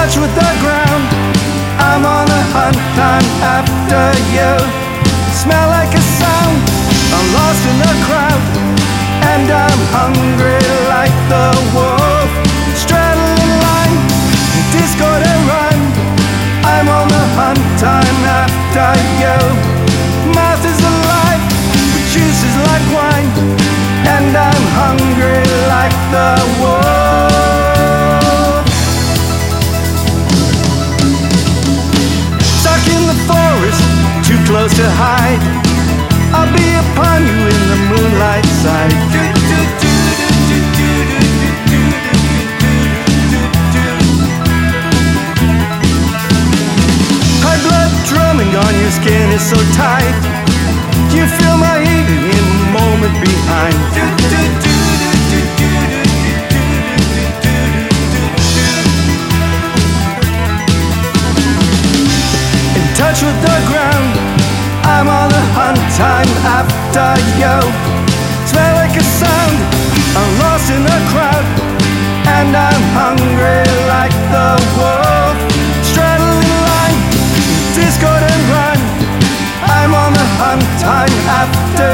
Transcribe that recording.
touch with the ground. I'm on a hunt, I'm after you. Smell like a sound, I'm lost in the crowd. And I'm hungry like the wolf, straddling line, disco to run. I'm on the hunt, I'm after you. Mouth is alive, juice is like wine. And I'm hungry like the wolf. Stuck in the forest, too close to hide. I'll be upon you in the moonlight side. High blood drumming on your skin is so tight. You feel my heat in a moment behind. In touch with the ground, I'm on the hunt, I'm after you. Smell like a sound, I'm lost in the crowd. And I'm hungry like the wolf, straddling line, disco and run. I'm on the hunt, I'm after